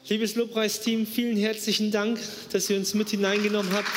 Liebes Lobpreisteam, vielen herzlichen Dank, dass ihr uns mit hineingenommen habt.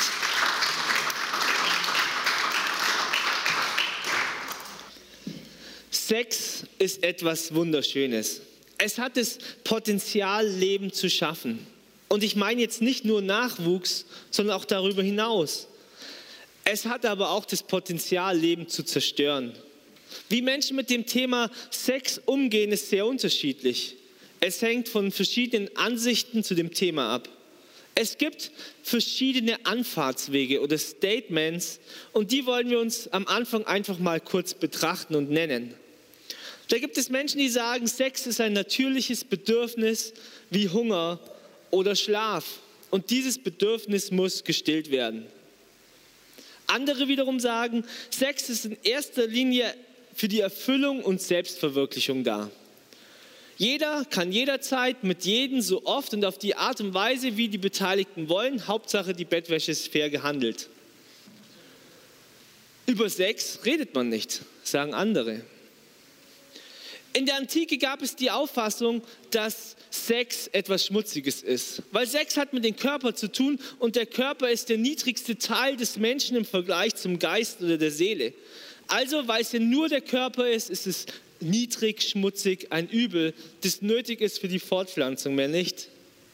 Sex ist etwas Wunderschönes. Es hat das Potenzial, Leben zu schaffen. Und ich meine jetzt nicht nur Nachwuchs, sondern auch darüber hinaus. Es hat aber auch das Potenzial, Leben zu zerstören. Wie Menschen mit dem Thema Sex umgehen, ist sehr unterschiedlich. Es hängt von verschiedenen Ansichten zu dem Thema ab. Es gibt verschiedene Anfahrtswege oder Statements und die wollen wir uns am Anfang einfach mal kurz betrachten und nennen. Da gibt es Menschen, die sagen, Sex ist ein natürliches Bedürfnis wie Hunger oder Schlaf und dieses Bedürfnis muss gestillt werden. Andere wiederum sagen, Sex ist in erster Linie für die Erfüllung und Selbstverwirklichung da. Jeder kann jederzeit mit jedem so oft und auf die Art und Weise, wie die Beteiligten wollen. Hauptsache, die Bettwäsche ist fair gehandelt. Über Sex redet man nicht, sagen andere. In der Antike gab es die Auffassung, dass Sex etwas Schmutziges ist. Weil Sex hat mit dem Körper zu tun und der Körper ist der niedrigste Teil des Menschen im Vergleich zum Geist oder der Seele. Also, weil es ja nur der Körper ist, ist es niedrig, schmutzig, ein Übel, das nötig ist für die Fortpflanzung, mehr nicht.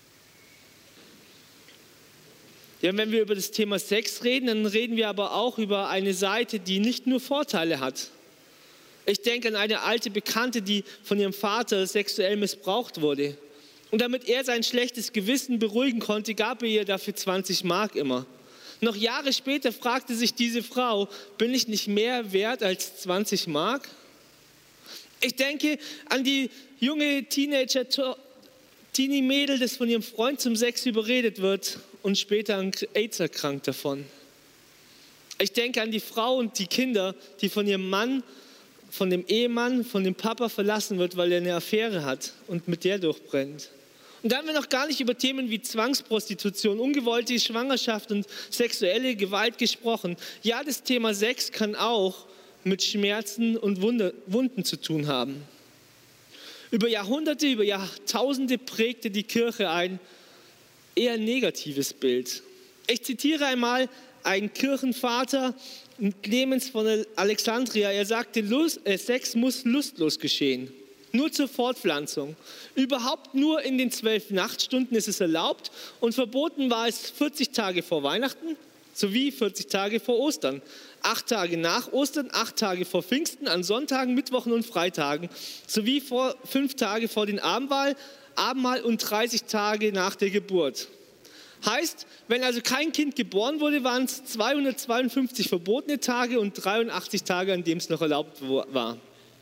Ja, wenn wir über das Thema Sex reden, dann reden wir aber auch über eine Seite, die nicht nur Vorteile hat. Ich denke an eine alte Bekannte, die von ihrem Vater sexuell missbraucht wurde. Und damit er sein schlechtes Gewissen beruhigen konnte, gab er ihr dafür 20 Mark immer. Noch Jahre später fragte sich diese Frau, bin ich nicht mehr wert als 20 Mark? Ich denke an die junge Teenie-Mädel, das von ihrem Freund zum Sex überredet wird und später an AIDS erkrankt davon. Ich denke an die Frau und die Kinder, die von ihrem Mann, von dem Ehemann, von dem Papa verlassen wird, weil er eine Affäre hat und mit der durchbrennt. Und da haben wir noch gar nicht über Themen wie Zwangsprostitution, ungewollte Schwangerschaft und sexuelle Gewalt gesprochen. Ja, das Thema Sex kann auch mit Schmerzen und Wunden zu tun haben. Über Jahrhunderte, über Jahrtausende prägte die Kirche ein eher negatives Bild. Ich zitiere einmal einen Kirchenvater, Clemens von Alexandria. Er sagte, Sex muss lustlos geschehen, nur zur Fortpflanzung. Überhaupt nur in den 12 Nachtstunden ist es erlaubt und verboten war es 40 Tage vor Weihnachten sowie 40 Tage vor Ostern. 8 Tage nach Ostern, 8 Tage vor Pfingsten, an Sonntagen, Mittwochen und Freitagen, sowie 5 Tage vor den Abendmahl und 30 Tage nach der Geburt. Heißt, wenn also kein Kind geboren wurde, waren es 252 verbotene Tage und 83 Tage, an denen es noch erlaubt war.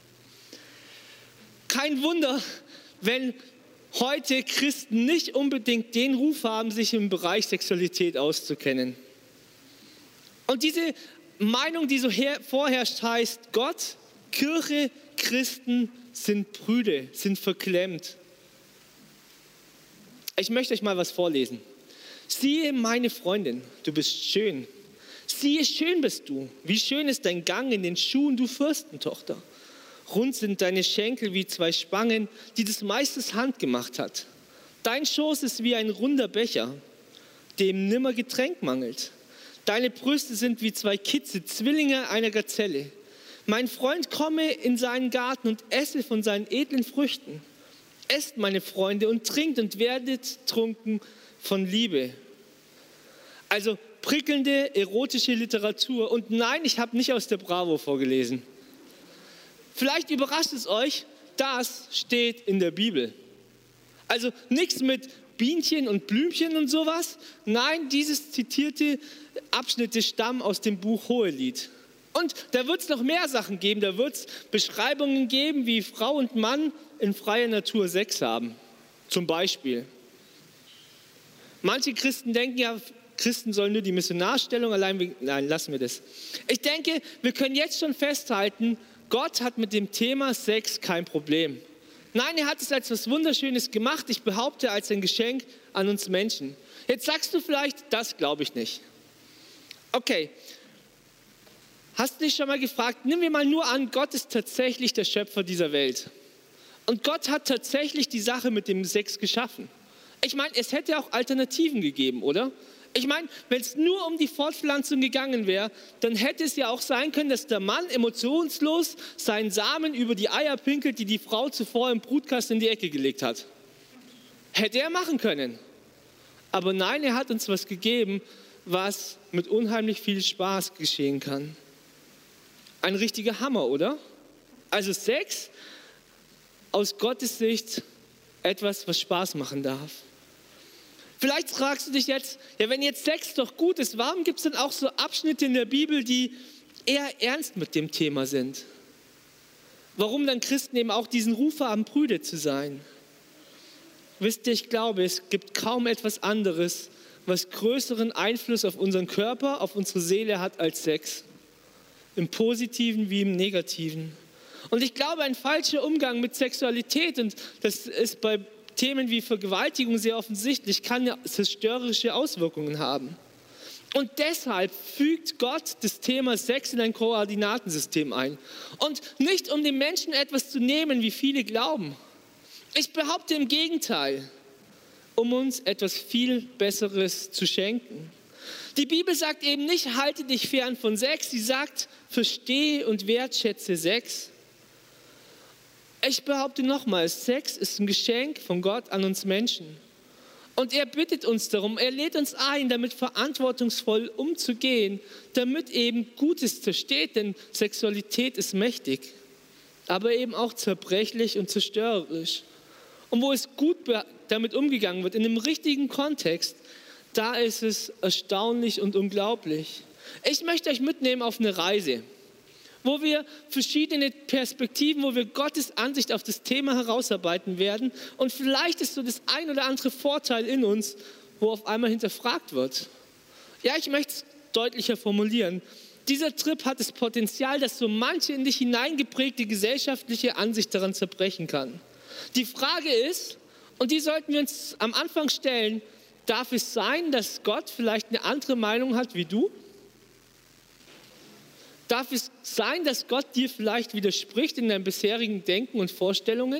Kein Wunder, wenn heute Christen nicht unbedingt den Ruf haben, sich im Bereich Sexualität auszukennen. Und diese Meinung, die so vorherrscht, heißt, Gott, Kirche, Christen sind prüde, sind verklemmt. Ich möchte euch mal was vorlesen. Siehe, meine Freundin, du bist schön. Siehe, schön bist du. Wie schön ist dein Gang in den Schuhen, du Fürstentochter. Rund sind deine Schenkel wie 2 Spangen, die des Meisters Hand gemacht hat. Dein Schoß ist wie ein runder Becher, dem nimmer Getränk mangelt. Deine Brüste sind wie 2 Kitze, Zwillinge einer Gazelle. Mein Freund komme in seinen Garten und esse von seinen edlen Früchten. Esst, meine Freunde, und trinkt und werdet trunken von Liebe. Also prickelnde, erotische Literatur. Und nein, ich habe nicht aus der Bravo vorgelesen. Vielleicht überrascht es euch, das steht in der Bibel. Also nichts mit Bienchen und Blümchen und sowas. Nein, dieses zitierte Abschnitte stammen aus dem Buch Hohelied. Und da wird es noch mehr Sachen geben. Da wird es Beschreibungen geben, wie Frau und Mann in freier Natur Sex haben. Zum Beispiel. Manche Christen denken ja, Christen sollen nur die Missionarstellung nein, lassen wir das. Ich denke, wir können jetzt schon festhalten, Gott hat mit dem Thema Sex kein Problem. Nein, er hat es als etwas Wunderschönes gemacht. Ich behaupte, als ein Geschenk an uns Menschen. Jetzt sagst du vielleicht, das glaube ich nicht. Okay, hast du dich schon mal gefragt, nehmen wir mal nur an, Gott ist tatsächlich der Schöpfer dieser Welt. Und Gott hat tatsächlich die Sache mit dem Sex geschaffen. Ich meine, es hätte auch Alternativen gegeben, oder? Ich meine, wenn es nur um die Fortpflanzung gegangen wäre, dann hätte es ja auch sein können, dass der Mann emotionslos seinen Samen über die Eier pinkelt, die die Frau zuvor im Brutkasten in die Ecke gelegt hat. Hätte er machen können. Aber nein, er hat uns was gegeben, was mit unheimlich viel Spaß geschehen kann. Ein richtiger Hammer, oder? Also Sex aus Gottes Sicht etwas, was Spaß machen darf. Vielleicht fragst du dich jetzt, ja, wenn jetzt Sex doch gut ist, warum gibt es denn auch so Abschnitte in der Bibel, die eher ernst mit dem Thema sind? Warum dann Christen eben auch diesen Ruf haben, Brüder zu sein? Wisst ihr, ich glaube, es gibt kaum etwas anderes, was größeren Einfluss auf unseren Körper, auf unsere Seele hat als Sex. Im Positiven wie im Negativen. Und ich glaube, ein falscher Umgang mit Sexualität, und das ist bei Themen wie Vergewaltigung sehr offensichtlich, kann ja zerstörerische Auswirkungen haben. Und deshalb fügt Gott das Thema Sex in ein Koordinatensystem ein. Und nicht, um den Menschen etwas zu nehmen, wie viele glauben. Ich behaupte im Gegenteil, um uns etwas viel Besseres zu schenken. Die Bibel sagt eben nicht, halte dich fern von Sex. Sie sagt, verstehe und wertschätze Sex. Ich behaupte nochmals, Sex ist ein Geschenk von Gott an uns Menschen. Und er bittet uns darum, er lädt uns ein, damit verantwortungsvoll umzugehen, damit eben Gutes zersteht, denn Sexualität ist mächtig, aber eben auch zerbrechlich und zerstörerisch. Und wo es gut damit umgegangen wird, in dem richtigen Kontext, da ist es erstaunlich und unglaublich. Ich möchte euch mitnehmen auf eine Reise, wo wir verschiedene Perspektiven, wo wir Gottes Ansicht auf das Thema herausarbeiten werden. Und vielleicht ist so das ein oder andere Vorteil in uns, wo auf einmal hinterfragt wird. Ja, ich möchte es deutlicher formulieren. Dieser Trip hat das Potenzial, dass so manche in dich hineingeprägte gesellschaftliche Ansicht daran zerbrechen kann. Die Frage ist, und die sollten wir uns am Anfang stellen, darf es sein, dass Gott vielleicht eine andere Meinung hat wie du? Darf es sein, dass Gott dir vielleicht widerspricht in deinem bisherigen Denken und Vorstellungen?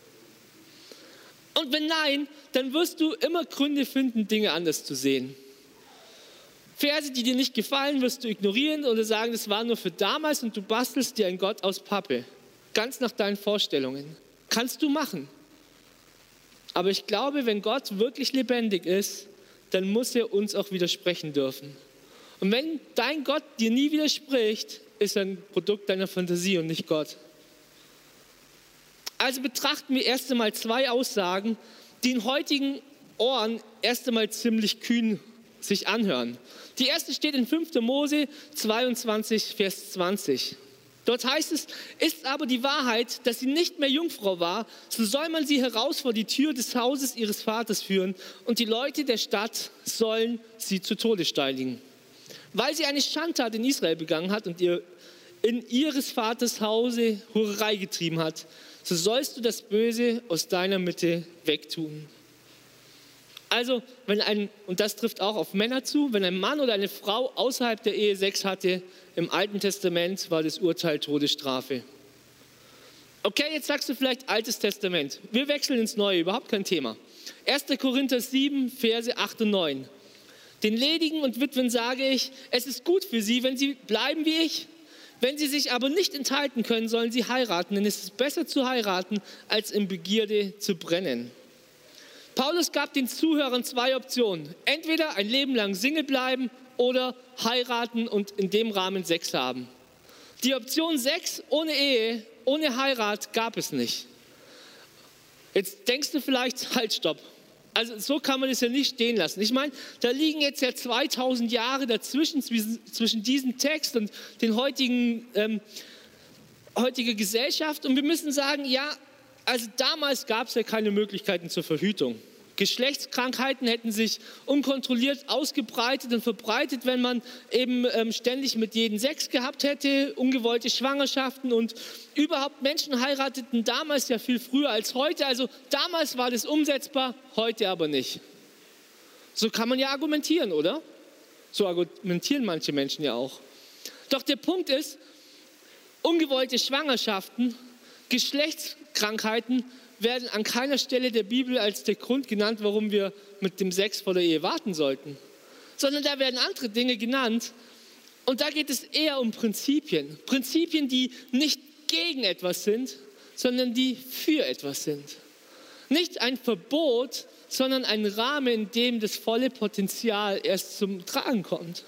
Und wenn nein, dann wirst du immer Gründe finden, Dinge anders zu sehen. Verse, die dir nicht gefallen, wirst du ignorieren oder sagen, das war nur für damals und du bastelst dir einen Gott aus Pappe. Ganz nach deinen Vorstellungen. Kannst du machen. Aber ich glaube, wenn Gott wirklich lebendig ist, dann muss er uns auch widersprechen dürfen. Und wenn dein Gott dir nie widerspricht, ist er ein Produkt deiner Fantasie und nicht Gott. Also betrachten wir erst einmal zwei Aussagen, die in heutigen Ohren erst einmal ziemlich kühn sich anhören. Die erste steht in 5. Mose 22, Vers 20. Dort heißt es, ist aber die Wahrheit, dass sie nicht mehr Jungfrau war, so soll man sie heraus vor die Tür des Hauses ihres Vaters führen und die Leute der Stadt sollen sie zu Tode steinigen. Weil sie eine Schandtat in Israel begangen hat und in ihres Vaters Hause Hurerei getrieben hat, so sollst du das Böse aus deiner Mitte wegtun. Also, und das trifft auch auf Männer zu, wenn ein Mann oder eine Frau außerhalb der Ehe Sex hatte, im Alten Testament war das Urteil Todesstrafe. Okay, jetzt sagst du vielleicht Altes Testament. Wir wechseln ins Neue, überhaupt kein Thema. 1. Korinther 7, Verse 8 und 9. Den Ledigen und Witwen sage ich, es ist gut für sie, wenn sie bleiben wie ich. Wenn sie sich aber nicht enthalten können, sollen sie heiraten, denn es ist besser zu heiraten, als in Begierde zu brennen. Paulus gab den Zuhörern zwei Optionen. Entweder ein Leben lang Single bleiben oder heiraten und in dem Rahmen Sex haben. Die Option Sex ohne Ehe, ohne Heirat gab es nicht. Jetzt denkst du vielleicht, halt, stopp. Also so kann man es ja nicht stehen lassen. Ich meine, da liegen jetzt ja 2000 Jahre dazwischen, zwischen diesem Text und den heutigen Gesellschaft. Und wir müssen sagen, ja, also damals gab es ja keine Möglichkeiten zur Verhütung. Geschlechtskrankheiten hätten sich unkontrolliert ausgebreitet und verbreitet, wenn man eben ständig mit jedem Sex gehabt hätte, ungewollte Schwangerschaften und überhaupt Menschen heirateten damals ja viel früher als heute. Also damals war das umsetzbar, heute aber nicht. So kann man ja argumentieren, oder? So argumentieren manche Menschen ja auch. Doch der Punkt ist, ungewollte Schwangerschaften, Geschlechtskrankheiten werden an keiner Stelle der Bibel als der Grund genannt, warum wir mit dem Sex vor der Ehe warten sollten, sondern da werden andere Dinge genannt. Und da geht es eher um Prinzipien. Prinzipien, die nicht gegen etwas sind, sondern die für etwas sind. Nicht ein Verbot, sondern ein Rahmen, in dem das volle Potenzial erst zum Tragen kommt.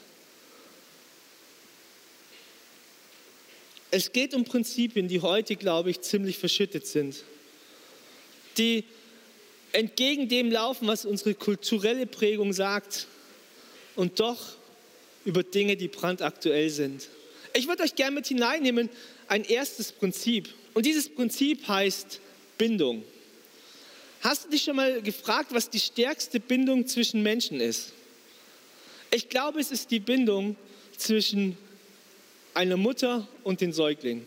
Es geht um Prinzipien, die heute, glaube ich, ziemlich verschüttet sind. Die entgegen dem laufen, was unsere kulturelle Prägung sagt und doch über Dinge, die brandaktuell sind. Ich würde euch gerne mit hineinnehmen, ein erstes Prinzip. Und dieses Prinzip heißt Bindung. Hast du dich schon mal gefragt, was die stärkste Bindung zwischen Menschen ist? Ich glaube, es ist die Bindung zwischen einer Mutter und den Säugling.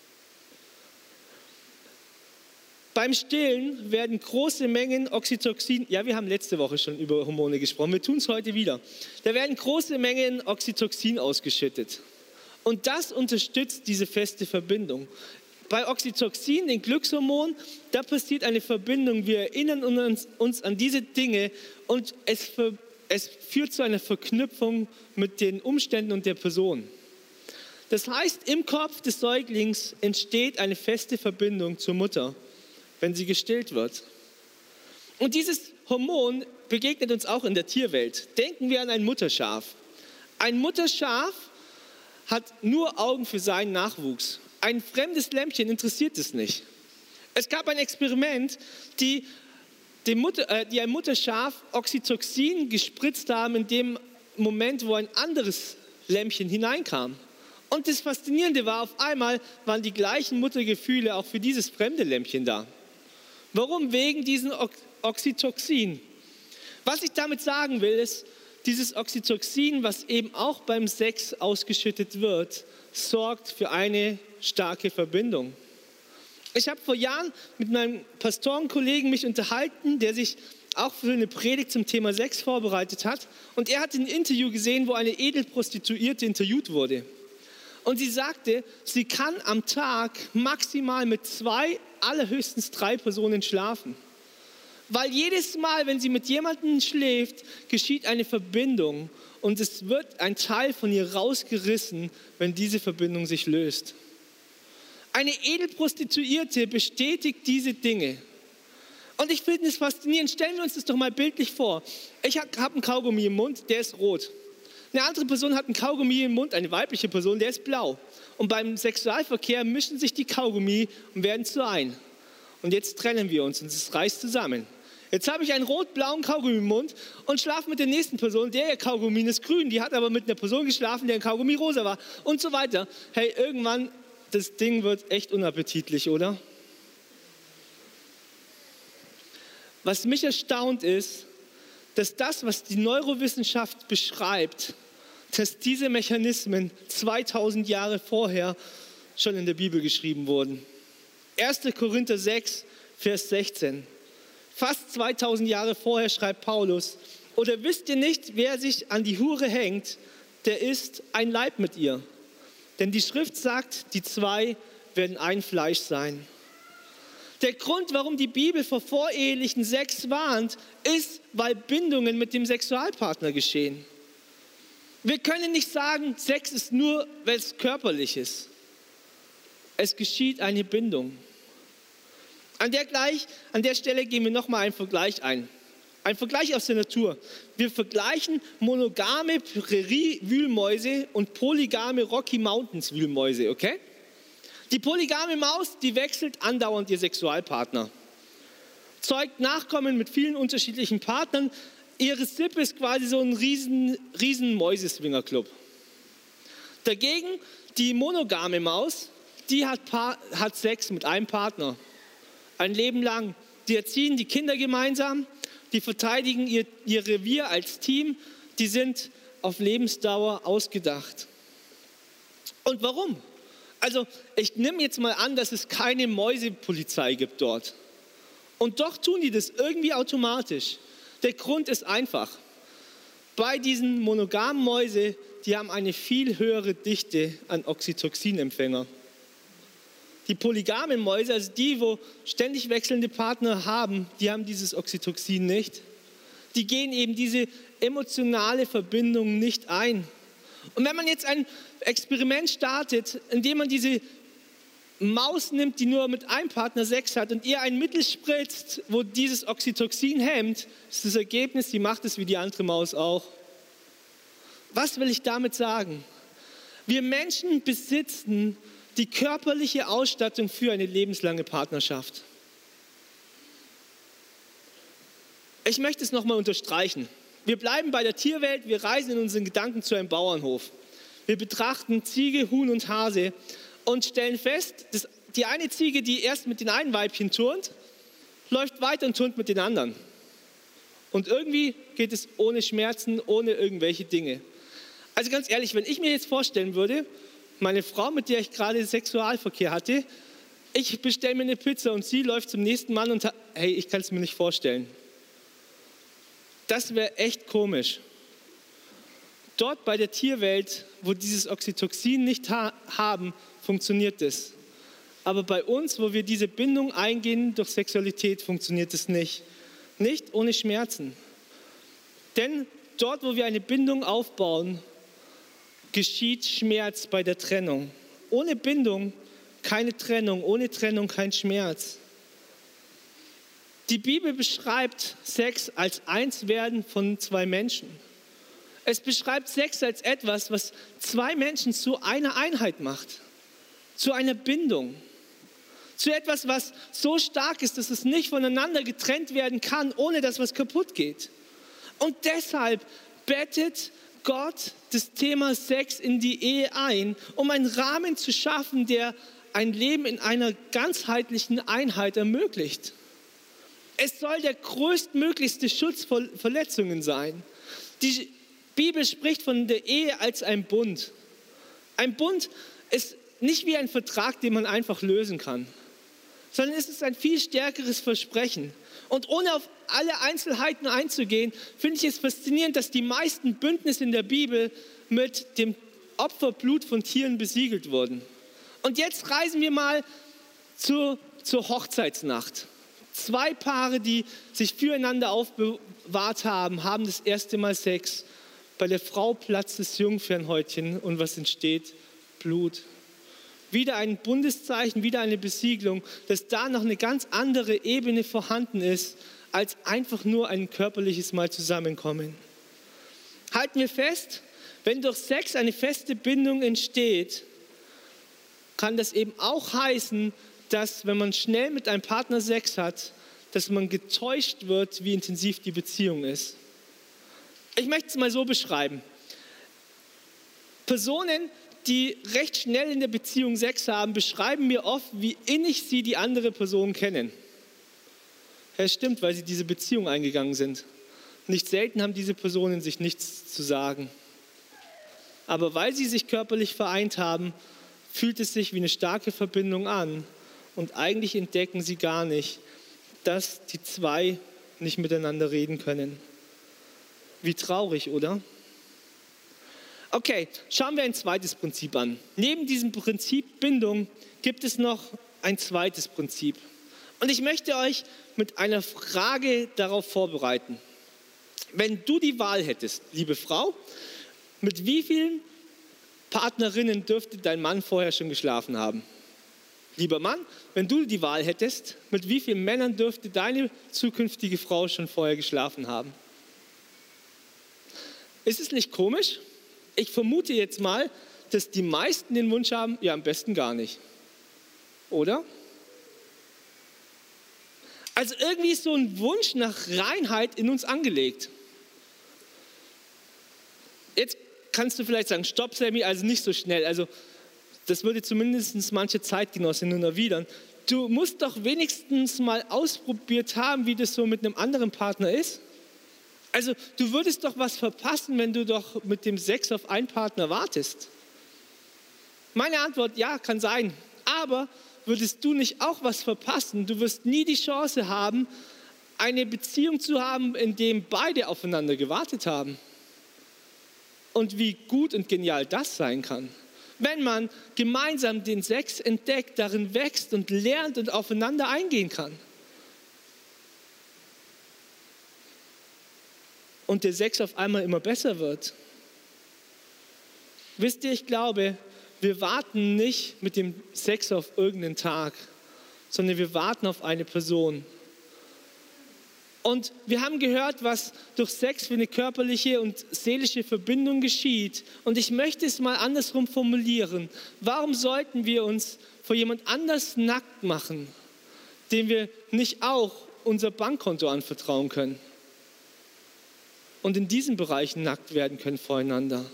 Beim Stillen werden große Mengen Oxytocin, ja, wir haben letzte Woche schon über Hormone gesprochen, wir tun es heute wieder. Da werden große Mengen Oxytocin ausgeschüttet. Und das unterstützt diese feste Verbindung. Bei Oxytocin, dem Glückshormon, da passiert eine Verbindung. Wir erinnern uns an diese Dinge und es führt zu einer Verknüpfung mit den Umständen und der Person. Das heißt, im Kopf des Säuglings entsteht eine feste Verbindung zur Mutter, wenn sie gestillt wird. Und dieses Hormon begegnet uns auch in der Tierwelt. Denken wir an ein Mutterschaf. Ein Mutterschaf hat nur Augen für seinen Nachwuchs. Ein fremdes Lämmchen interessiert es nicht. Es gab ein Experiment, die ein Mutterschaf Oxytocin gespritzt haben in dem Moment, wo ein anderes Lämmchen hineinkam. Und das Faszinierende war, auf einmal waren die gleichen Muttergefühle auch für dieses fremde Lämmchen da. Warum? Wegen diesem Oxytocin. Was ich damit sagen will, ist, dieses Oxytocin, was eben auch beim Sex ausgeschüttet wird, sorgt für eine starke Verbindung. Ich habe vor Jahren mit meinem Pastorenkollegen mich unterhalten, der sich auch für eine Predigt zum Thema Sex vorbereitet hat. Und er hat ein Interview gesehen, wo eine Edelprostituierte interviewt wurde. Und sie sagte, sie kann am Tag maximal mit 2, allerhöchstens 3 Personen schlafen. Weil jedes Mal, wenn sie mit jemandem schläft, geschieht eine Verbindung und es wird ein Teil von ihr rausgerissen, wenn diese Verbindung sich löst. Eine Edelprostituierte bestätigt diese Dinge. Und ich finde es faszinierend. Stellen wir uns das doch mal bildlich vor. Ich habe einen Kaugummi im Mund, der ist rot. Eine andere Person hat einen Kaugummi im Mund, eine weibliche Person, der ist blau. Und beim Sexualverkehr mischen sich die Kaugummi und werden zu ein. Und jetzt trennen wir uns und es reißt zusammen. Jetzt habe ich einen rot-blauen Kaugummi im Mund und schlafe mit der nächsten Person, der Kaugummi ist grün, die hat aber mit einer Person geschlafen, deren Kaugummi rosa war und so weiter. Hey, irgendwann, das Ding wird echt unappetitlich, oder? Was mich erstaunt ist, dass das, was die Neurowissenschaft beschreibt, dass diese Mechanismen 2000 Jahre vorher schon in der Bibel geschrieben wurden. 1. Korinther 6, Vers 16. Fast 2000 Jahre vorher schreibt Paulus, oder wisst ihr nicht, wer sich an die Hure hängt, der ist ein Leib mit ihr. Denn die Schrift sagt, die 2 werden ein Fleisch sein. Der Grund, warum die Bibel vor vorehelichen Sex warnt, ist, weil Bindungen mit dem Sexualpartner geschehen. Wir können nicht sagen, Sex ist nur, weil es körperlich ist. Es geschieht eine Bindung. An der Stelle gehen wir nochmal einen Vergleich ein. Ein Vergleich aus der Natur. Wir vergleichen monogame Prärie-Wühlmäuse und polygame Rocky Mountains-Wühlmäuse, okay? Die polygame Maus, die wechselt andauernd ihr Sexualpartner. Zeugt Nachkommen mit vielen unterschiedlichen Partnern. Ihre Sippe ist quasi so ein riesen Mäuseswingerclub. Dagegen die monogame Maus, die hat Sex mit einem Partner. Ein Leben lang. Die erziehen die Kinder gemeinsam, die verteidigen ihr Revier als Team, die sind auf Lebensdauer ausgedacht. Und warum? Also ich nehme jetzt mal an, dass es keine Mäusepolizei gibt dort. Und doch tun die das irgendwie automatisch. Der Grund ist einfach. Bei diesen monogamen Mäuse, die haben eine viel höhere Dichte an Oxytocinempfänger. Die polygamen Mäuse, also die, wo ständig wechselnde Partner haben, die haben dieses Oxytocin nicht. Die gehen eben diese emotionale Verbindung nicht ein. Und wenn man jetzt ein Experiment startet, indem man diese Maus nimmt, die nur mit einem Partner Sex hat und ihr ein Mittel spritzt, wo dieses Oxytocin hemmt, ist das Ergebnis, die macht es wie die andere Maus auch. Was will ich damit sagen? Wir Menschen besitzen die körperliche Ausstattung für eine lebenslange Partnerschaft. Ich möchte es nochmal unterstreichen. Wir bleiben bei der Tierwelt, wir reisen in unseren Gedanken zu einem Bauernhof. Wir betrachten Ziege, Huhn und Hase und stellen fest, dass die eine Ziege, die erst mit den einen Weibchen turnt, läuft weiter und turnt mit den anderen. Und irgendwie geht es ohne Schmerzen, ohne irgendwelche Dinge. Also ganz ehrlich, wenn ich mir jetzt vorstellen würde, meine Frau, mit der ich gerade Sexualverkehr hatte, ich bestelle mir eine Pizza und sie läuft zum nächsten Mann und hey, ich kann es mir nicht vorstellen. Das wäre echt komisch. Dort bei der Tierwelt, wo dieses Oxytocin nicht haben, funktioniert es. Aber bei uns, wo wir diese Bindung eingehen durch Sexualität, funktioniert es nicht. Nicht ohne Schmerzen. Denn dort, wo wir eine Bindung aufbauen, geschieht Schmerz bei der Trennung. Ohne Bindung keine Trennung, ohne Trennung kein Schmerz. Die Bibel beschreibt Sex als Einswerden von zwei Menschen. Es beschreibt Sex als etwas, was zwei Menschen zu einer Einheit macht, zu einer Bindung, zu etwas, was so stark ist, dass es nicht voneinander getrennt werden kann, ohne dass was kaputt geht. Und deshalb bettet Gott das Thema Sex in die Ehe ein, um einen Rahmen zu schaffen, der ein Leben in einer ganzheitlichen Einheit ermöglicht. Es soll der größtmöglichste Schutz vor Verletzungen sein. Die Bibel spricht von der Ehe als ein Bund. Ein Bund ist nicht wie ein Vertrag, den man einfach lösen kann, sondern es ist ein viel stärkeres Versprechen. Und ohne auf alle Einzelheiten einzugehen, finde ich es faszinierend, dass die meisten Bündnisse in der Bibel mit dem Opferblut von Tieren besiegelt wurden. Und jetzt reisen wir mal zur Hochzeitsnacht. Zwei Paare, die sich füreinander aufbewahrt haben, haben das erste Mal Sex. Bei der Frau platzt das Jungfernhäutchen und was entsteht? Blut. Wieder ein Bundeszeichen, wieder eine Besiegelung, dass da noch eine ganz andere Ebene vorhanden ist, als einfach nur ein körperliches Mal zusammenkommen. Halten wir fest, wenn durch Sex eine feste Bindung entsteht, kann das eben auch heißen, dass, wenn man schnell mit einem Partner Sex hat, dass man getäuscht wird, wie intensiv die Beziehung ist. Ich möchte es mal so beschreiben. Personen, die recht schnell in der Beziehung Sex haben, beschreiben mir oft, wie innig sie die andere Person kennen. Ja, stimmt, weil sie diese Beziehung eingegangen sind. Nicht selten haben diese Personen sich nichts zu sagen. Aber weil sie sich körperlich vereint haben, fühlt es sich wie eine starke Verbindung an. Und eigentlich entdecken sie gar nicht, dass die zwei nicht miteinander reden können. Wie traurig, oder? Okay, schauen wir ein zweites Prinzip an. Neben diesem Prinzip Bindung gibt es noch ein zweites Prinzip. Und ich möchte euch mit einer Frage darauf vorbereiten. Wenn du die Wahl hättest, liebe Frau, mit wie vielen Partnerinnen dürfte dein Mann vorher schon geschlafen haben? Lieber Mann, wenn du die Wahl hättest, mit wie vielen Männern dürfte deine zukünftige Frau schon vorher geschlafen haben? Ist es nicht komisch? Ich vermute jetzt mal, dass die meisten den Wunsch haben, ja am besten gar nicht. Oder? Also irgendwie ist so ein Wunsch nach Reinheit in uns angelegt. Jetzt kannst du vielleicht sagen, stopp Sammy, also nicht so schnell. Also das würde zumindest manche Zeitgenossinnen erwidern. Du musst doch wenigstens mal ausprobiert haben, wie das so mit einem anderen Partner ist. Also du würdest doch was verpassen, wenn du doch mit dem Sex auf einen Partner wartest. Meine Antwort, ja, kann sein. Aber würdest du nicht auch was verpassen? Du wirst nie die Chance haben, eine Beziehung zu haben, in der beide aufeinander gewartet haben. Und wie gut und genial das sein kann. Wenn man gemeinsam den Sex entdeckt, darin wächst und lernt und aufeinander eingehen kann. Und der Sex auf einmal immer besser wird. Wisst ihr, ich glaube, wir warten nicht mit dem Sex auf irgendeinen Tag, sondern wir warten auf eine Person. Und wir haben gehört, was durch Sex für eine körperliche und seelische Verbindung geschieht. Und ich möchte es mal andersrum formulieren. Warum sollten wir uns vor jemand anders nackt machen, dem wir nicht auch unser Bankkonto anvertrauen können? Und in diesen Bereichen nackt werden können voreinander.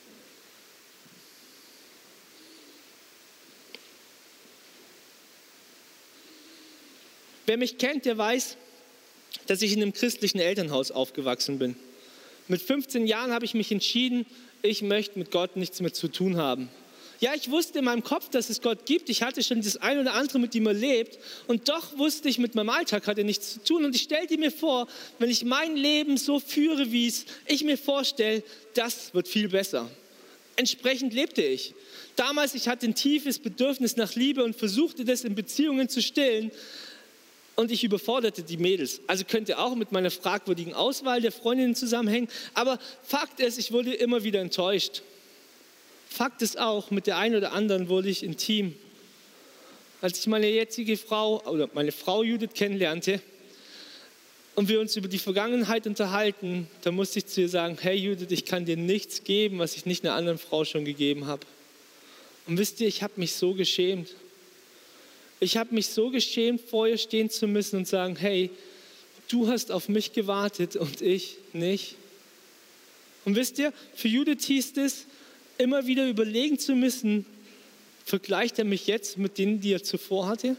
Wer mich kennt, der weiß, dass ich in einem christlichen Elternhaus aufgewachsen bin. Mit 15 Jahren habe ich mich entschieden, ich möchte mit Gott nichts mehr zu tun haben. Ja, ich wusste in meinem Kopf, dass es Gott gibt. Ich hatte schon das eine oder andere mit ihm erlebt. Und doch wusste ich, mit meinem Alltag hat er nichts zu tun. Und ich stellte mir vor, wenn ich mein Leben so führe, wie es ich mir vorstelle, das wird viel besser. Entsprechend lebte ich. Damals, ich hatte ein tiefes Bedürfnis nach Liebe und versuchte das in Beziehungen zu stillen. Und ich überforderte die Mädels. Also könnte auch mit meiner fragwürdigen Auswahl der Freundinnen zusammenhängen. Aber Fakt ist, ich wurde immer wieder enttäuscht. Fakt ist auch, mit der einen oder anderen wurde ich intim. Als ich meine jetzige Frau, oder meine Frau Judith kennenlernte und wir uns über die Vergangenheit unterhalten, da musste ich zu ihr sagen, hey Judith, ich kann dir nichts geben, was ich nicht einer anderen Frau schon gegeben habe. Und wisst ihr, ich habe mich so geschämt. Ich habe mich so geschämt, vor ihr stehen zu müssen und sagen, hey, du hast auf mich gewartet und ich nicht. Und wisst ihr, für Judith hieß es, immer wieder überlegen zu müssen, vergleicht er mich jetzt mit denen, die er zuvor hatte?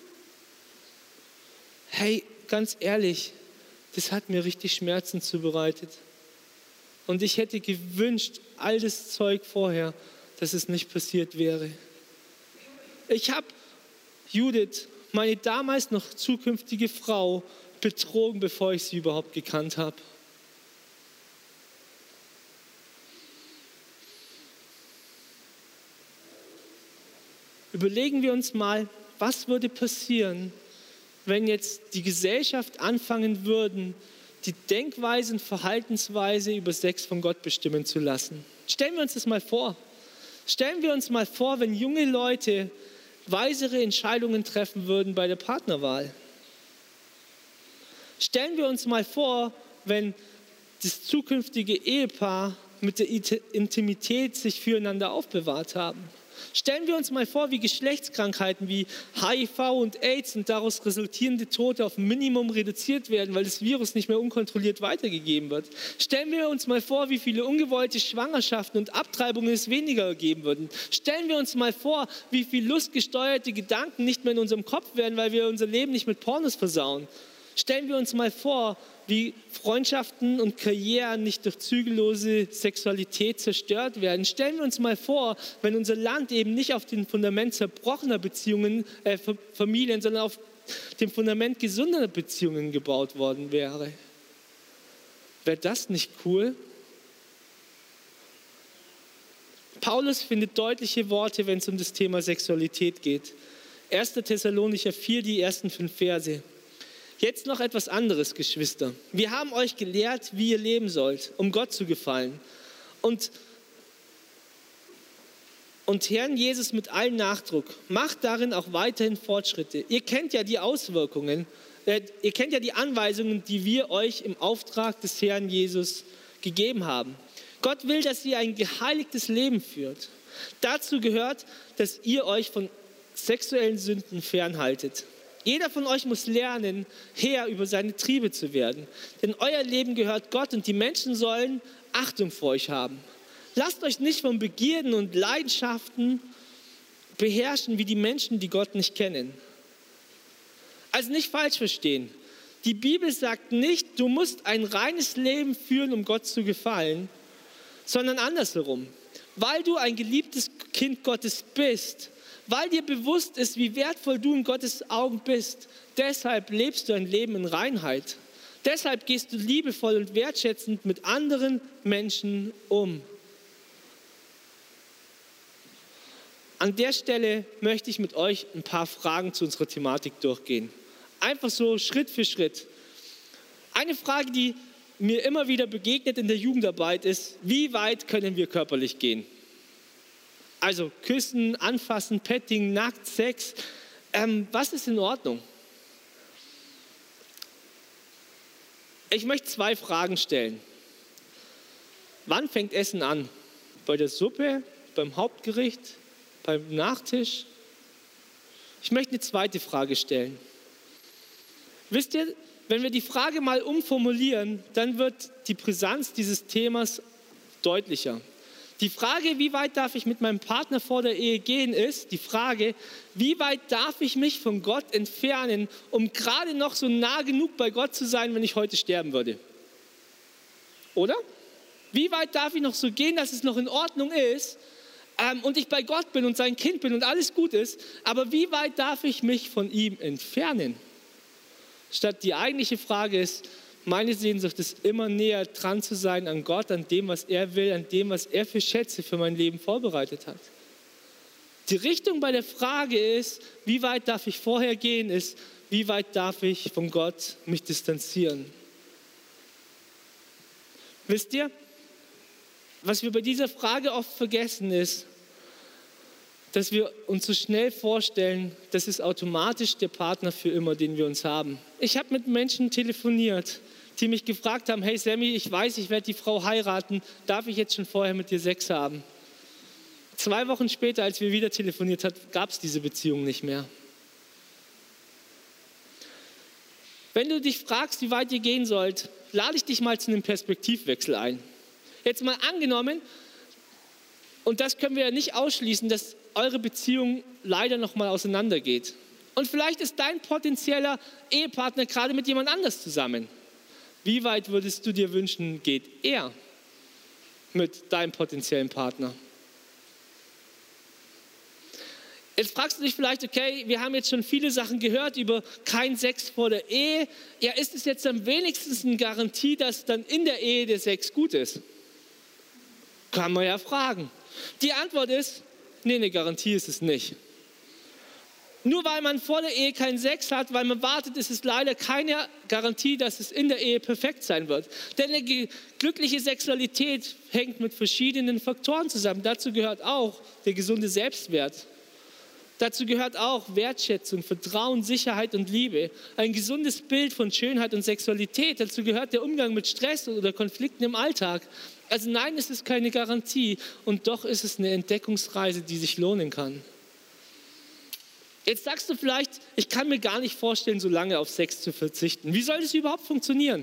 Hey, ganz ehrlich, das hat mir richtig Schmerzen zubereitet. Und ich hätte gewünscht, all das Zeug vorher, dass es nicht passiert wäre. Ich habe Judith, meine damals noch zukünftige Frau, betrogen, bevor ich sie überhaupt gekannt habe. Überlegen wir uns mal, was würde passieren, wenn jetzt die Gesellschaft anfangen würden, die Denkweise und Verhaltensweise über Sex von Gott bestimmen zu lassen. Stellen wir uns das mal vor. Stellen wir uns mal vor, wenn junge Leute weisere Entscheidungen treffen würden bei der Partnerwahl. Stellen wir uns mal vor, wenn das zukünftige Ehepaar mit der Intimität sich füreinander aufbewahrt haben. Stellen wir uns mal vor, wie Geschlechtskrankheiten wie HIV und AIDS und daraus resultierende Tote auf ein Minimum reduziert werden, weil das Virus nicht mehr unkontrolliert weitergegeben wird. Stellen wir uns mal vor, wie viele ungewollte Schwangerschaften und Abtreibungen es weniger geben würden. Stellen wir uns mal vor, wie viel lustgesteuerte Gedanken nicht mehr in unserem Kopf werden, weil wir unser Leben nicht mit Pornos versauen. Stellen wir uns mal vor, wie Freundschaften und Karrieren nicht durch zügellose Sexualität zerstört werden. Stellen wir uns mal vor, wenn unser Land eben nicht auf dem Fundament zerbrochener Familien, sondern auf dem Fundament gesunder Beziehungen gebaut worden wäre. Wäre das nicht cool? Paulus findet deutliche Worte, wenn es um das Thema Sexualität geht. 1. Thessalonicher 4, die ersten 5 Verse. Jetzt noch etwas anderes, Geschwister. Wir haben euch gelehrt, wie ihr leben sollt, um Gott zu gefallen. Und Herrn Jesus mit allem Nachdruck. Macht darin auch weiterhin Fortschritte. Ihr kennt ja die Auswirkungen, ihr kennt ja die Anweisungen, die wir euch im Auftrag des Herrn Jesus gegeben haben. Gott will, dass ihr ein geheiligtes Leben führt. Dazu gehört, dass ihr euch von sexuellen Sünden fernhaltet. Jeder von euch muss lernen, Herr über seine Triebe zu werden. Denn euer Leben gehört Gott und die Menschen sollen Achtung vor euch haben. Lasst euch nicht von Begierden und Leidenschaften beherrschen wie die Menschen, die Gott nicht kennen. Also nicht falsch verstehen. Die Bibel sagt nicht, du musst ein reines Leben führen, um Gott zu gefallen, sondern andersherum. Weil du ein geliebtes Kind Gottes bist, weil dir bewusst ist, wie wertvoll du in Gottes Augen bist, deshalb lebst du ein Leben in Reinheit. Deshalb gehst du liebevoll und wertschätzend mit anderen Menschen um. An der Stelle möchte ich mit euch ein paar Fragen zu unserer Thematik durchgehen. Einfach so Schritt für Schritt. Eine Frage, die mir immer wieder begegnet in der Jugendarbeit ist, wie weit können wir körperlich gehen? Also küssen, anfassen, Petting, nackt, Sex. Was ist in Ordnung? Ich möchte 2 Fragen stellen. Wann fängt Essen an? Bei der Suppe, beim Hauptgericht, beim Nachtisch? Ich möchte eine zweite Frage stellen. Wisst ihr, wenn wir die Frage mal umformulieren, dann wird die Brisanz dieses Themas deutlicher. Die Frage, wie weit darf ich mit meinem Partner vor der Ehe gehen, ist die Frage, wie weit darf ich mich von Gott entfernen, um gerade noch so nah genug bei Gott zu sein, wenn ich heute sterben würde? Oder? Wie weit darf ich noch so gehen, dass es noch in Ordnung ist und ich bei Gott bin und sein Kind bin und alles gut ist, aber wie weit darf ich mich von ihm entfernen? Statt die eigentliche Frage ist, meine Sehnsucht ist immer näher dran zu sein an Gott, an dem, was er will, an dem, was er für Schätze für mein Leben vorbereitet hat. Die Richtung bei der Frage ist, wie weit darf ich vorher gehen, ist, wie weit darf ich von Gott mich distanzieren. Wisst ihr, was wir bei dieser Frage oft vergessen ist, dass wir uns so schnell vorstellen, das ist automatisch der Partner für immer, den wir uns haben. Ich habe mit Menschen telefoniert, die mich gefragt haben, hey Sammy, ich weiß, ich werde die Frau heiraten, darf ich jetzt schon vorher mit dir Sex haben? 2 Wochen später, als wir wieder telefoniert haben, gab es diese Beziehung nicht mehr. Wenn du dich fragst, wie weit ihr gehen sollt, lade ich dich mal zu einem Perspektivwechsel ein. Jetzt mal angenommen, und das können wir ja nicht ausschließen, dass eure Beziehung leider noch mal auseinandergeht. Und vielleicht ist dein potenzieller Ehepartner gerade mit jemand anders zusammen. Wie weit würdest du dir wünschen, geht er mit deinem potenziellen Partner? Jetzt fragst du dich vielleicht, okay, wir haben jetzt schon viele Sachen gehört über kein Sex vor der Ehe. Ja, ist es jetzt am wenigsten eine Garantie, dass dann in der Ehe der Sex gut ist? Kann man ja fragen. Die Antwort ist, nee, eine Garantie ist es nicht. Nur weil man vor der Ehe keinen Sex hat, weil man wartet, ist es leider keine Garantie, dass es in der Ehe perfekt sein wird. Denn eine glückliche Sexualität hängt mit verschiedenen Faktoren zusammen. Dazu gehört auch der gesunde Selbstwert. Dazu gehört auch Wertschätzung, Vertrauen, Sicherheit und Liebe. Ein gesundes Bild von Schönheit und Sexualität. Dazu gehört der Umgang mit Stress oder Konflikten im Alltag. Also nein, es ist keine Garantie und doch ist es eine Entdeckungsreise, die sich lohnen kann. Jetzt sagst du vielleicht, ich kann mir gar nicht vorstellen, so lange auf Sex zu verzichten. Wie soll das überhaupt funktionieren?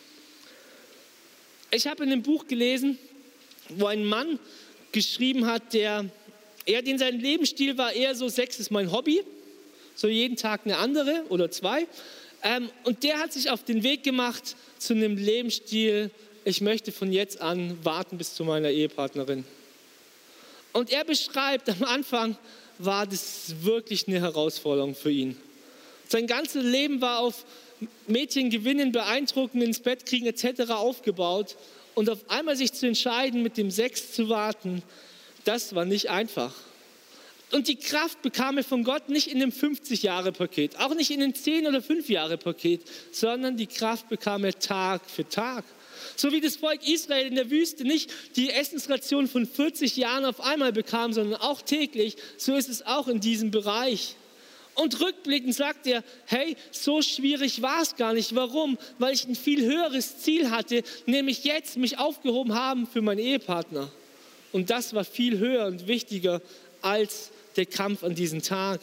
Ich habe in einem Buch gelesen, wo ein Mann geschrieben hat, den sein Lebensstil war eher so, Sex ist mein Hobby, so jeden Tag eine andere oder 2. Und der hat sich auf den Weg gemacht zu einem Lebensstil, ich möchte von jetzt an warten bis zu meiner Ehepartnerin. Und er beschreibt, am Anfang war das wirklich eine Herausforderung für ihn. Sein ganzes Leben war auf Mädchen gewinnen, beeindrucken, ins Bett kriegen etc. aufgebaut. Und auf einmal sich zu entscheiden, mit dem Sex zu warten, das war nicht einfach. Und die Kraft bekam er von Gott nicht in einem 50-Jahre-Paket, auch nicht in einem 10- oder 5-Jahre-Paket, sondern die Kraft bekam er Tag für Tag. So wie das Volk Israel in der Wüste nicht die Essensration von 40 Jahren auf einmal bekam, sondern auch täglich, so ist es auch in diesem Bereich. Und rückblickend sagt er, hey, so schwierig war es gar nicht. Warum? Weil ich ein viel höheres Ziel hatte, nämlich jetzt mich aufgehoben haben für meinen Ehepartner. Und das war viel höher und wichtiger als der Kampf an diesem Tag.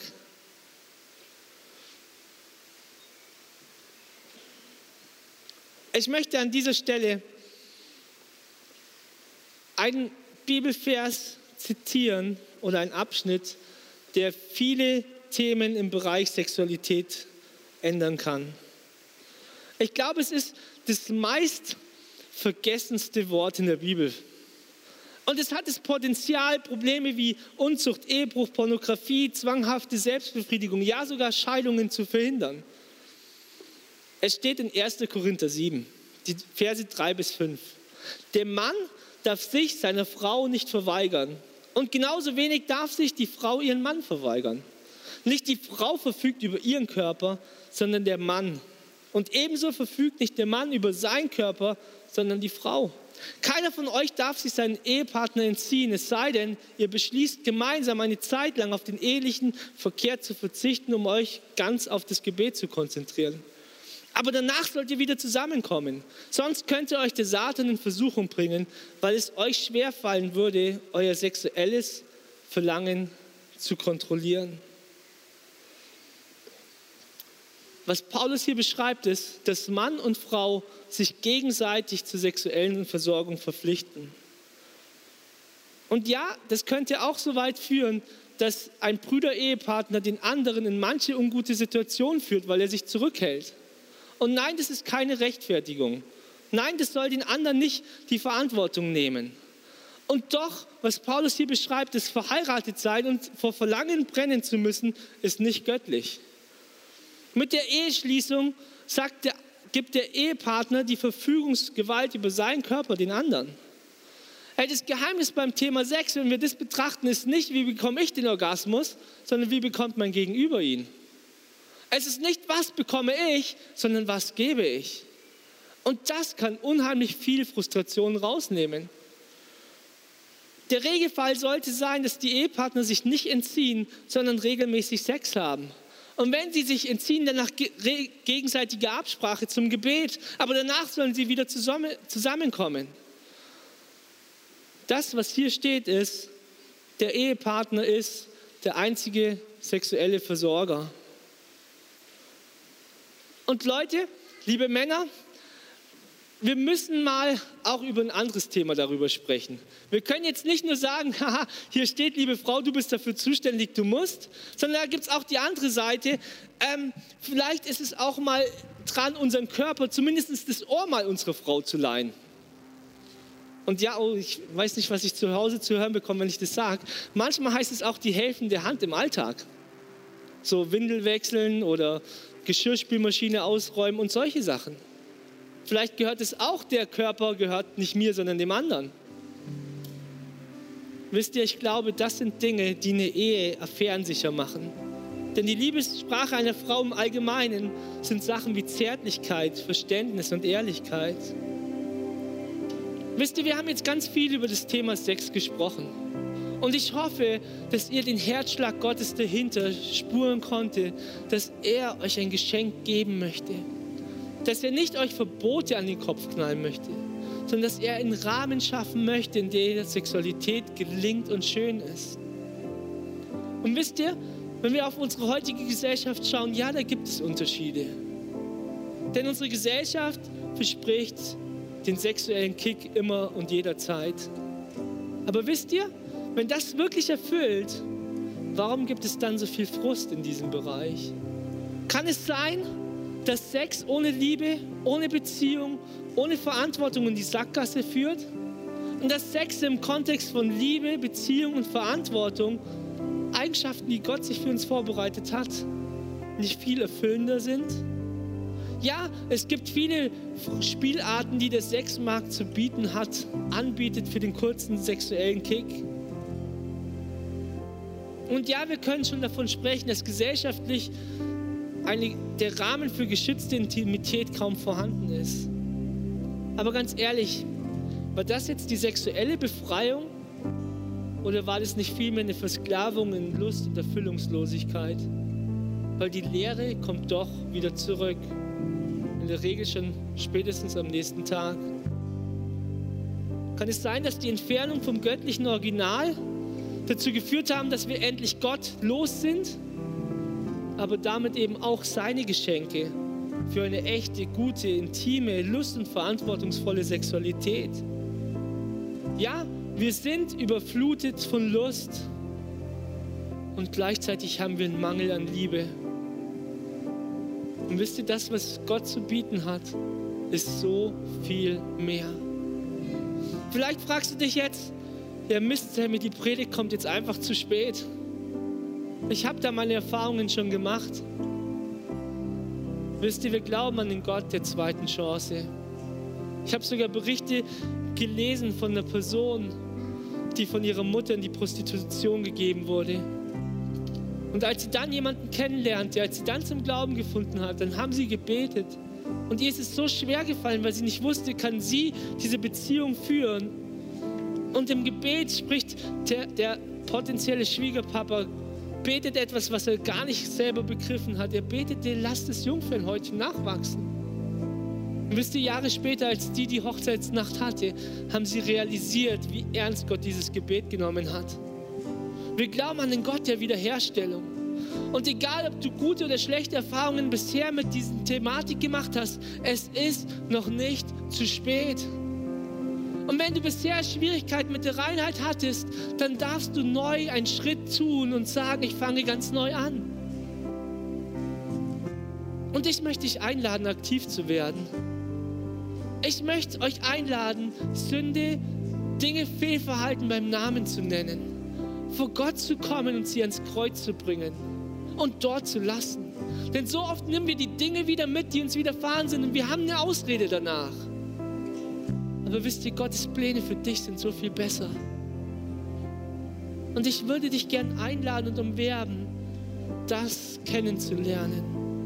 Ich möchte an dieser Stelle einen Bibelvers zitieren oder einen Abschnitt, der viele Themen im Bereich Sexualität ändern kann. Ich glaube, es ist das meist vergessenste Wort in der Bibel. Und es hat das Potenzial, Probleme wie Unzucht, Ehebruch, Pornografie, zwanghafte Selbstbefriedigung, ja sogar Scheidungen zu verhindern. Es steht in 1. Korinther 7, die Verse 3 bis 5. Der Mann darf sich seiner Frau nicht verweigern Und genauso wenig darf sich die Frau ihren Mann verweigern. Nicht die Frau verfügt über ihren Körper, sondern der Mann. Und ebenso verfügt nicht der Mann über seinen Körper, sondern die Frau. Keiner von euch darf sich seinen Ehepartner entziehen, es sei denn, ihr beschließt gemeinsam eine Zeit lang auf den ehelichen Verkehr zu verzichten, um euch ganz auf das Gebet zu konzentrieren. Aber danach sollt ihr wieder zusammenkommen. Sonst könnte euch der Satan in Versuchung bringen, weil es euch schwerfallen würde, euer sexuelles Verlangen zu kontrollieren. Was Paulus hier beschreibt, ist, dass Mann und Frau sich gegenseitig zur sexuellen Versorgung verpflichten. Und ja, das könnte auch so weit führen, dass ein Brüder-Ehepartner den anderen in manche ungute Situationen führt, weil er sich zurückhält. Und nein, das ist keine Rechtfertigung. Nein, das soll den anderen nicht die Verantwortung nehmen. Und doch, was Paulus hier beschreibt, das Verheiratetsein und vor Verlangen brennen zu müssen, ist nicht göttlich. Mit der Eheschließung gibt der Ehepartner die Verfügungsgewalt über seinen Körper den anderen. Das Geheimnis beim Thema Sex, wenn wir das betrachten, ist nicht, wie bekomme ich den Orgasmus, sondern wie bekommt mein Gegenüber ihn. Es ist nicht, was bekomme ich, sondern was gebe ich. Und das kann unheimlich viel Frustration rausnehmen. Der Regelfall sollte sein, dass die Ehepartner sich nicht entziehen, sondern regelmäßig Sex haben. Und wenn sie sich entziehen, dann nach gegenseitiger Absprache zum Gebet. Aber danach sollen sie wieder zusammenkommen. Das, was hier steht, ist, der Ehepartner ist der einzige sexuelle Versorger. Und Leute, liebe Männer, wir müssen mal auch über ein anderes Thema darüber sprechen. Wir können jetzt nicht nur sagen, haha, hier steht, liebe Frau, du bist dafür zuständig, du musst, sondern da gibt es auch die andere Seite. Vielleicht ist es auch mal dran, unseren Körper, zumindest das Ohr mal unserer Frau zu leihen. Und ja, ich weiß nicht, was ich zu Hause zu hören bekomme, wenn ich das sage. Manchmal heißt es auch die helfende Hand im Alltag. So Windel wechseln oder Geschirrspülmaschine ausräumen und solche Sachen. Vielleicht gehört es auch, der Körper gehört nicht mir, sondern dem anderen. Wisst ihr, ich glaube, das sind Dinge, die eine Ehe affärensicher machen. Denn die Liebessprache einer Frau im Allgemeinen sind Sachen wie Zärtlichkeit, Verständnis und Ehrlichkeit. Wisst ihr, wir haben jetzt ganz viel über das Thema Sex gesprochen. Und ich hoffe, dass ihr den Herzschlag Gottes dahinter spüren konntet, dass er euch ein Geschenk geben möchte. Dass er nicht euch Verbote an den Kopf knallen möchte, sondern dass er einen Rahmen schaffen möchte, in dem Sexualität gelingt und schön ist. Und wisst ihr, wenn wir auf unsere heutige Gesellschaft schauen, ja, da gibt es Unterschiede. Denn unsere Gesellschaft verspricht den sexuellen Kick immer und jederzeit. Aber wisst ihr, wenn das wirklich erfüllt, warum gibt es dann so viel Frust in diesem Bereich? Kann es sein, dass Sex ohne Liebe, ohne Beziehung, ohne Verantwortung in die Sackgasse führt? Und dass Sex im Kontext von Liebe, Beziehung und Verantwortung, Eigenschaften, die Gott sich für uns vorbereitet hat, nicht viel erfüllender sind? Ja, es gibt viele Spielarten, die der Sexmarkt zu bieten hat, anbietet für den kurzen sexuellen Kick. Und ja, wir können schon davon sprechen, dass gesellschaftlich der Rahmen für geschützte Intimität kaum vorhanden ist. Aber ganz ehrlich, war das jetzt die sexuelle Befreiung oder war das nicht vielmehr eine Versklavung in Lust und Erfüllungslosigkeit? Weil die Lehre kommt doch wieder zurück. In der Regel schon spätestens am nächsten Tag. Kann es sein, dass die Entfernung vom göttlichen Original dazu geführt haben, dass wir endlich Gott los sind, aber damit eben auch seine Geschenke für eine echte, gute, intime, lust- und verantwortungsvolle Sexualität? Ja, wir sind überflutet von Lust und gleichzeitig haben wir einen Mangel an Liebe. Und wisst ihr, das, was Gott zu bieten hat, ist so viel mehr. Vielleicht fragst du dich jetzt, ja Mist, Sammy, die Predigt kommt jetzt einfach zu spät. Ich habe da meine Erfahrungen schon gemacht. Wisst ihr, wir glauben an den Gott der zweiten Chance. Ich habe sogar Berichte gelesen von einer Person, die von ihrer Mutter in die Prostitution gegeben wurde. Und als sie dann jemanden kennenlernte, als sie dann zum Glauben gefunden hat, dann haben sie gebetet. Und ihr ist es so schwer gefallen, weil sie nicht wusste, kann sie diese Beziehung führen. Und im Gebet spricht der potenzielle Schwiegerpapa, betet etwas, was er gar nicht selber begriffen hat. Er betete, lasst das Jungfernhäutchen nachwachsen. Und wisst ihr, Jahre später, als die Hochzeitsnacht hatte, haben sie realisiert, wie ernst Gott dieses Gebet genommen hat. Wir glauben an den Gott der Wiederherstellung. Und egal, ob du gute oder schlechte Erfahrungen bisher mit dieser Thematik gemacht hast, es ist noch nicht zu spät. Und wenn du bisher Schwierigkeiten mit der Reinheit hattest, dann darfst du neu einen Schritt tun und sagen, ich fange ganz neu an. Und ich möchte dich einladen, aktiv zu werden. Ich möchte euch einladen, Sünde, Dinge, Fehlverhalten beim Namen zu nennen. Vor Gott zu kommen und sie ans Kreuz zu bringen und dort zu lassen. Denn so oft nehmen wir die Dinge wieder mit, die uns widerfahren sind und wir haben eine Ausrede danach. Aber wisst ihr, Gottes Pläne für dich sind so viel besser. Und ich würde dich gern einladen und umwerben, das kennenzulernen.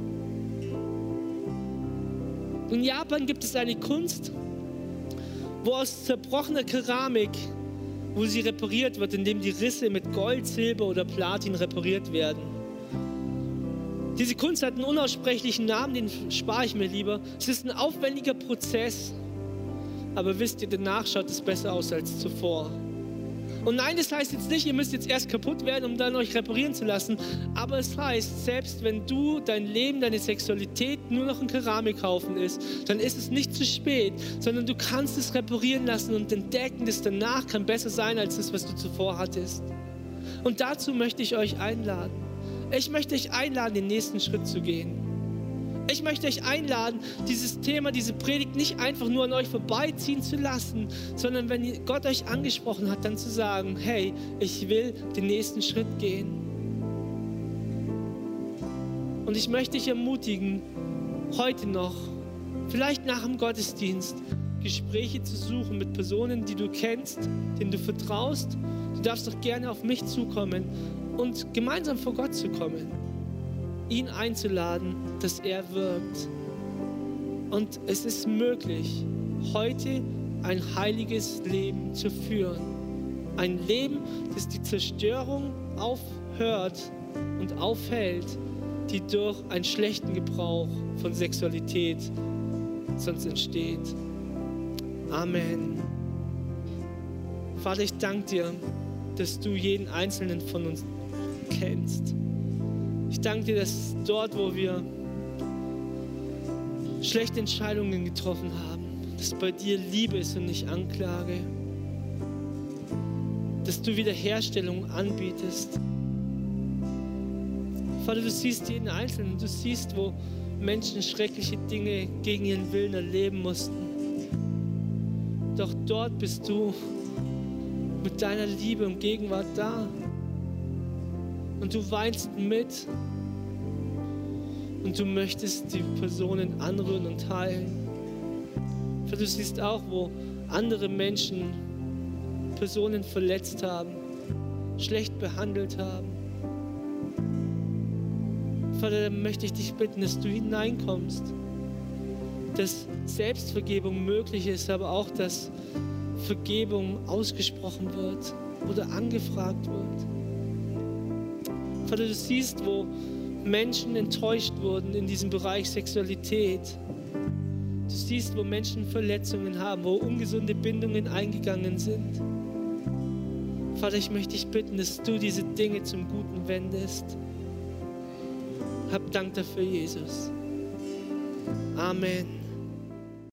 In Japan gibt es eine Kunst, wo aus zerbrochener Keramik, wo sie repariert wird, indem die Risse mit Gold, Silber oder Platin repariert werden. Diese Kunst hat einen unaussprechlichen Namen, den spare ich mir lieber. Es ist ein aufwendiger Prozess, aber wisst ihr, danach schaut es besser aus als zuvor. Und nein, das heißt jetzt nicht, ihr müsst jetzt erst kaputt werden, um dann euch reparieren zu lassen. Aber es heißt, selbst wenn du dein Leben, deine Sexualität nur noch ein Keramikhaufen ist, dann ist es nicht zu spät, sondern du kannst es reparieren lassen und entdecken, dass danach kann besser sein als das, was du zuvor hattest. Und dazu möchte ich euch einladen. Ich möchte euch einladen, den nächsten Schritt zu gehen. Ich möchte euch einladen, dieses Thema, diese Predigt nicht einfach nur an euch vorbeiziehen zu lassen, sondern wenn Gott euch angesprochen hat, dann zu sagen, hey, ich will den nächsten Schritt gehen. Und ich möchte dich ermutigen, heute noch, vielleicht nach dem Gottesdienst, Gespräche zu suchen mit Personen, die du kennst, denen du vertraust. Du darfst doch gerne auf mich zukommen und gemeinsam vor Gott zu kommen. Ihn einzuladen, dass er wirkt. Und es ist möglich, heute ein heiliges Leben zu führen. Ein Leben, das die Zerstörung aufhört und aufhält, die durch einen schlechten Gebrauch von Sexualität sonst entsteht. Amen. Vater, ich danke dir, dass du jeden Einzelnen von uns kennst. Ich danke dir, dass dort, wo wir schlechte Entscheidungen getroffen haben, dass bei dir Liebe ist und nicht Anklage. Dass du Wiederherstellung anbietest. Vater, du siehst jeden Einzelnen, du siehst, wo Menschen schreckliche Dinge gegen ihren Willen erleben mussten. Doch dort bist du mit deiner Liebe und Gegenwart da. Und du weinst mit. Und du möchtest die Personen anrühren und heilen. Du siehst auch, wo andere Menschen Personen verletzt haben, schlecht behandelt haben. Vater, da möchte ich dich bitten, dass du hineinkommst. Dass Selbstvergebung möglich ist, aber auch, dass Vergebung ausgesprochen wird oder angefragt wird. Vater, du siehst, wo Menschen enttäuscht wurden in diesem Bereich Sexualität. Du siehst, wo Menschen Verletzungen haben, wo ungesunde Bindungen eingegangen sind. Vater, ich möchte dich bitten, dass du diese Dinge zum Guten wendest. Hab Dank dafür, Jesus. Amen.